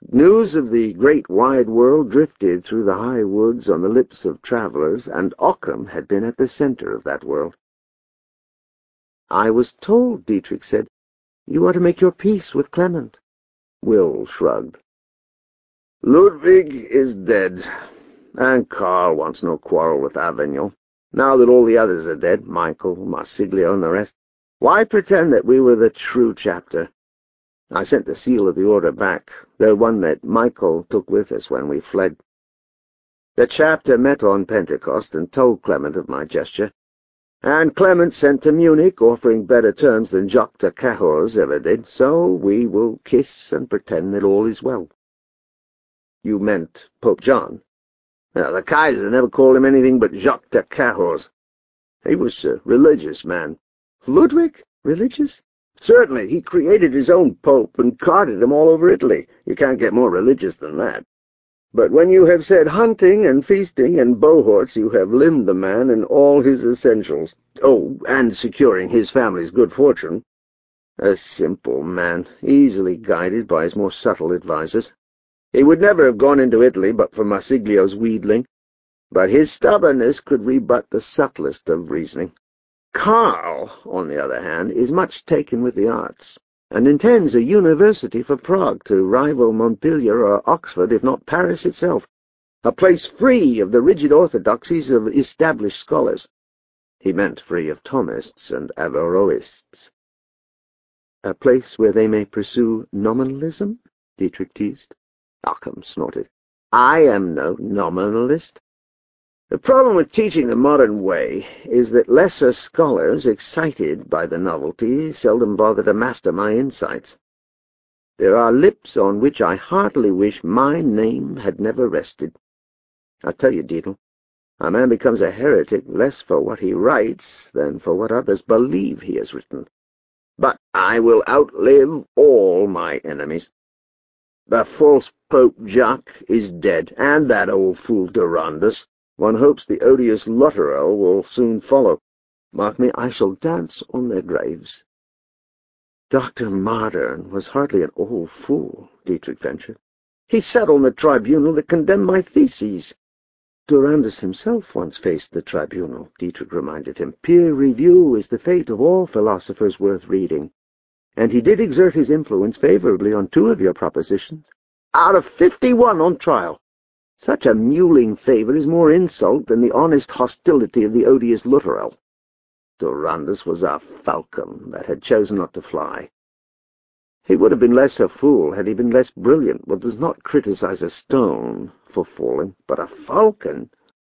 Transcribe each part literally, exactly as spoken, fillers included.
News of the great wide world drifted through the high woods on the lips of travelers, and Occam had been at the center of that world. "I was told," Dietrich said, "you are to make your peace with Clement." Will shrugged. "Ludwig is dead, and Karl wants no quarrel with Avignon. Now that all the others are dead, Michael, Marsiglio, and the rest, why pretend that we were the true chapter? I sent the seal of the order back, the one that Michael took with us when we fled. The chapter met on Pentecost and told Clement of my gesture, and Clement sent to Munich, offering better terms than Jacques de Cahors ever did, so we will kiss and pretend that all is well." "You meant Pope John?" Now, the Kaiser never called him anything but Jacques de Cahors. He was a religious man. "Ludwig? Religious?" "Certainly. He created his own pope and carted him all over Italy. You can't get more religious than that. But when you have said hunting and feasting and bohorts, you have limbed the man in all his essentials. Oh, and securing his family's good fortune. A simple man, easily guided by his more subtle advisers. He would never have gone into Italy but for Marsiglio's wheedling, but his stubbornness could rebut the subtlest of reasoning. Karl, on the other hand, is much taken with the arts, and intends a university for Prague to rival Montpellier or Oxford, if not Paris itself, a place free of the rigid orthodoxies of established scholars. He meant free of Thomists and Averroists. "A place where they may pursue nominalism?" Dietrich teased. Occam snorted. "I am no nominalist. The problem with teaching the modern way is that lesser scholars, excited by the novelty, seldom bother to master my insights. There are lips on which I heartily wish my name had never rested. I tell you, Dietl, a man becomes a heretic less for what he writes than for what others believe he has written. But I will outlive all my enemies. The false Pope Jacques is dead, and that old fool Durandus. One hopes the odious Lutterell will soon follow. Mark me, I shall dance on their graves." "Doctor Modern was hardly an old fool," Dietrich ventured. "He sat on the tribunal that condemned my theses." "Durandus himself once faced the tribunal," Dietrich reminded him. "Peer review is the fate of all philosophers worth reading. And he did exert his influence favorably on two of your propositions." "Out of fifty-one on trial. Such a mewling favor is more insult than the honest hostility of the odious Lutterell. Durandus was a falcon that had chosen not to fly. He would have been less a fool had he been less brilliant. One does not criticize a stone for falling, but a falcon.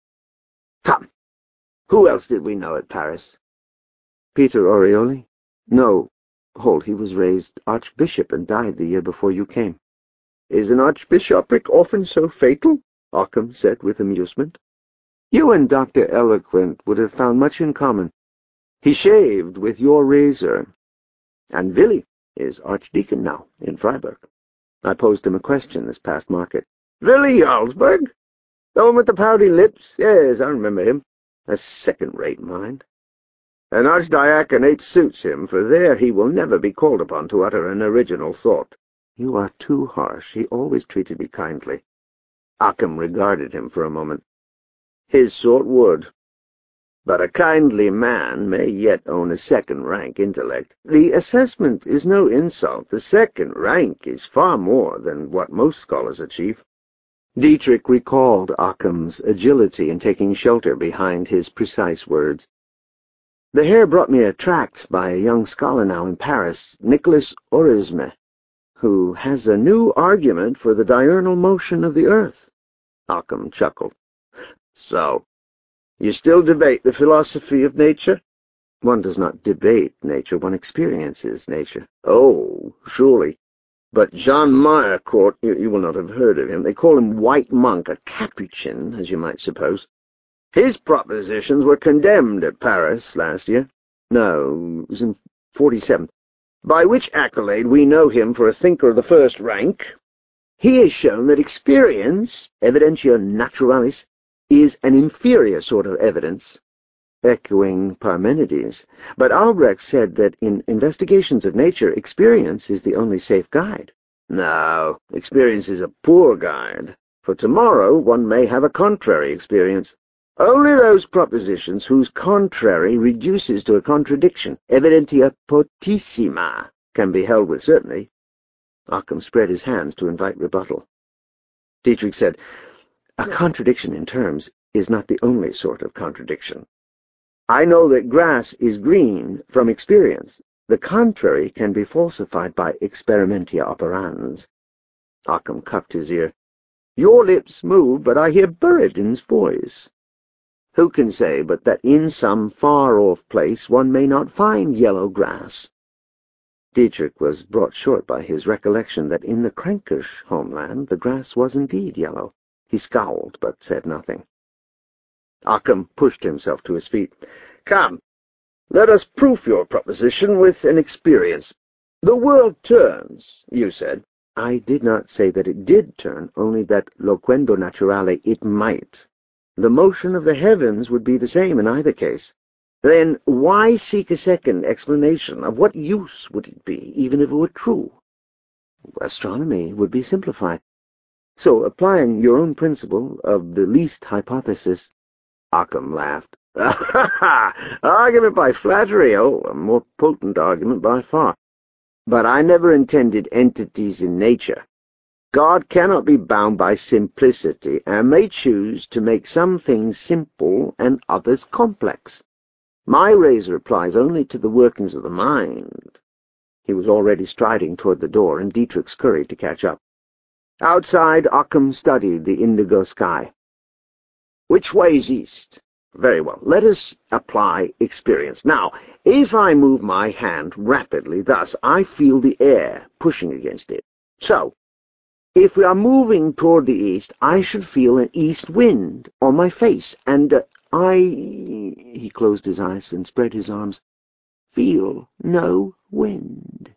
Come, who else did we know at Paris?" "Peter Orioli?" "No. Hold, he was raised archbishop and died the year before you came." "Is an archbishopric often so fatal?" Occam said with amusement. "You and Doctor Eloquent would have found much in common. He shaved with your razor. And Willi is archdeacon now in Freiburg. I posed him a question this past market." "Willi Jarlsberg? The one with the pouty lips? Yes, I remember him. A second-rate mind. An archdiaconate suits him, for there he will never be called upon to utter an original thought." "You are too harsh. He always treated me kindly." Occam regarded him for a moment. "His sort would. But a kindly man may yet own a second-rank intellect. The assessment is no insult. The second rank is far more than what most scholars achieve." Dietrich recalled Occam's agility in taking shelter behind his precise words. "The Herr brought me a tract by a young scholar now in Paris, Nicholas Orisme, who has a new argument for the diurnal motion of the earth." Occam chuckled. "So, you still debate the philosophy of nature?" "One does not debate nature, one experiences nature." "Oh, surely. But Jean Meyercourt, you, you will not have heard of him. They call him White Monk, a Capuchin, as you might suppose. His propositions were condemned at Paris last year. No, it was in forty-seven. By which accolade we know him for a thinker of the first rank. He has shown that experience, evidentia naturalis, is an inferior sort of evidence, echoing Parmenides. But Albrecht said that in investigations of nature, experience is the only safe guide. No, experience is a poor guide. For tomorrow one may have a contrary experience. Only those propositions whose contrary reduces to a contradiction, evidentia potissima, can be held with certainty. Occam spread his hands to invite rebuttal. Dietrich said, "A contradiction in terms is not the only sort of contradiction. I know that grass is green from experience. The contrary can be falsified by experimentia operans." Occam cupped his ear. "Your lips move, but I hear Buridan's voice. Who can say but that in some far-off place one may not find yellow grass?" Dietrich was brought short by his recollection that in the Kränkisch homeland the grass was indeed yellow. He scowled, but said nothing. Occam pushed himself to his feet. "Come, let us proof your proposition with an experience. The world turns, you said." "I did not say that it did turn, only that, loquendo naturale, it might. The motion of the heavens would be the same in either case." "Then why seek a second explanation? Of what use would it be, even if it were true?" "Astronomy would be simplified. So, applying your own principle of the least hypothesis—" Occam laughed. "Argument by flattery, oh, a more potent argument by far. But I never intended entities in nature. God cannot be bound by simplicity, and may choose to make some things simple and others complex. My razor applies only to the workings of the mind." He was already striding toward the door, and Dietrich scurried to catch up. Outside, Occam studied the indigo sky. "Which way's east? Very well, let us apply experience. Now, if I move my hand rapidly thus, I feel the air pushing against it. So, if we are moving toward the east, I should feel an east wind on my face, and uh, I—" he closed his eyes and spread his arms, "feel no wind."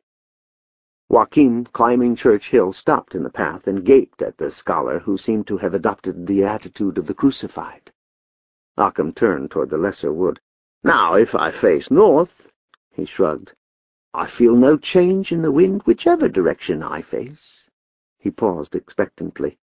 Joachim, climbing Church Hill, stopped in the path and gaped at the scholar, who seemed to have adopted the attitude of the crucified. Occam turned toward the lesser wood. "Now, if I face north," he shrugged, "I feel no change in the wind whichever direction I face." He paused expectantly.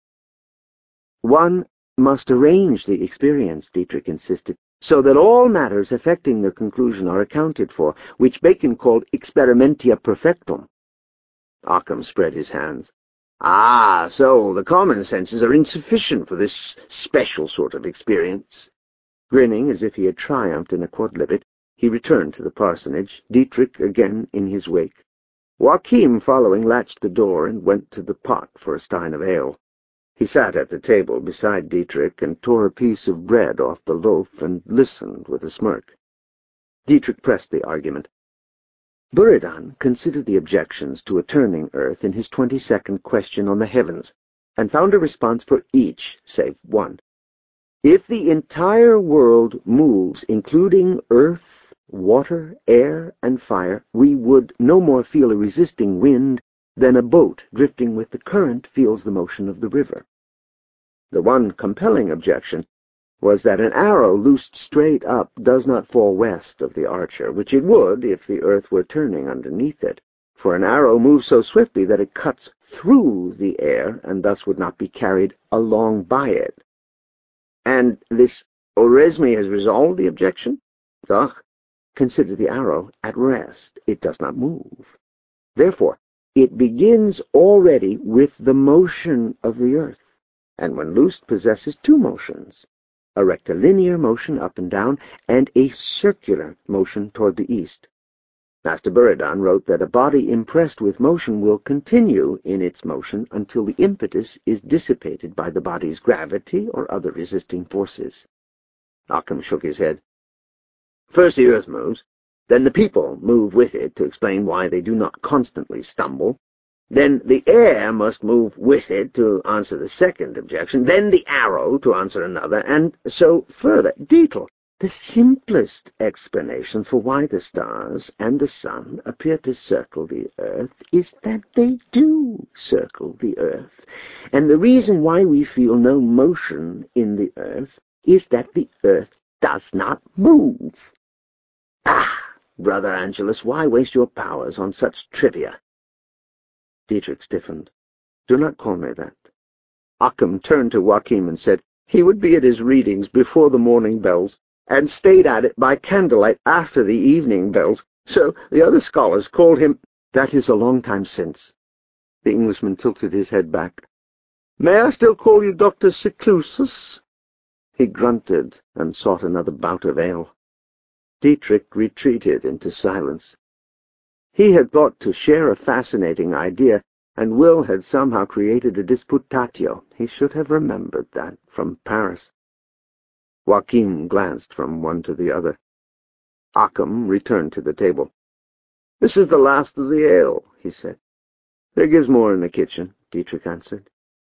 "One must arrange the experience," Dietrich insisted, "so that all matters affecting the conclusion are accounted for, which Bacon called experimentia perfectum." Occam spread his hands. "Ah, so the common senses are insufficient for this special sort of experience." Grinning as if he had triumphed in a quodlibet, he returned to the parsonage, Dietrich again in his wake. Joachim, following, latched the door and went to the pot for a stein of ale. He sat at the table beside Dietrich and tore a piece of bread off the loaf and listened with a smirk. Dietrich pressed the argument. Buridan considered the objections to a turning earth in his twenty-second question on the heavens, and found a response for each save one. If the entire world moves, including earth, water, air, and fire, we would no more feel a resisting wind than a boat drifting with the current feels the motion of the river. The one compelling objection was that an arrow loosed straight up does not fall west of the archer, which it would if the earth were turning underneath it, for an arrow moves so swiftly that it cuts through the air and thus would not be carried along by it. "And this Oresme has resolved the objection?" "Ach, consider the arrow at rest. It does not move. Therefore, it begins already with the motion of the earth, and when loosed possesses two motions, a rectilinear motion up and down, and a circular motion toward the east. Master Buridan wrote that a body impressed with motion will continue in its motion until the impetus is dissipated by the body's gravity or other resisting forces." Occam shook his head. "First the earth moves, then the people move with it to explain why they do not constantly stumble. Then the air must move with it to answer the second objection, then the arrow to answer another, and so further. Dietel, the simplest explanation for why the stars and the sun appear to circle the earth is that they do circle the earth, and the reason why we feel no motion in the earth is that the earth does not move." "Ah, Brother Angelus, why waste your powers on such trivia?" Dietrich stiffened. Do not call me that. Occam turned to Joachim and said he would be at his readings before the morning bells, and stayed at it by candlelight after the evening bells, so the other scholars called him— That is a long time since. The Englishman tilted his head back. May I still call you Doctor Seclusus? He grunted and sought another bout of ale. Dietrich retreated into silence. He had thought to share a fascinating idea, and Will had somehow created a disputatio. He should have remembered that from Paris. Joachim glanced from one to the other. Occam returned to the table. This is the last of the ale, he said. There gives more in the kitchen, Dietrich answered.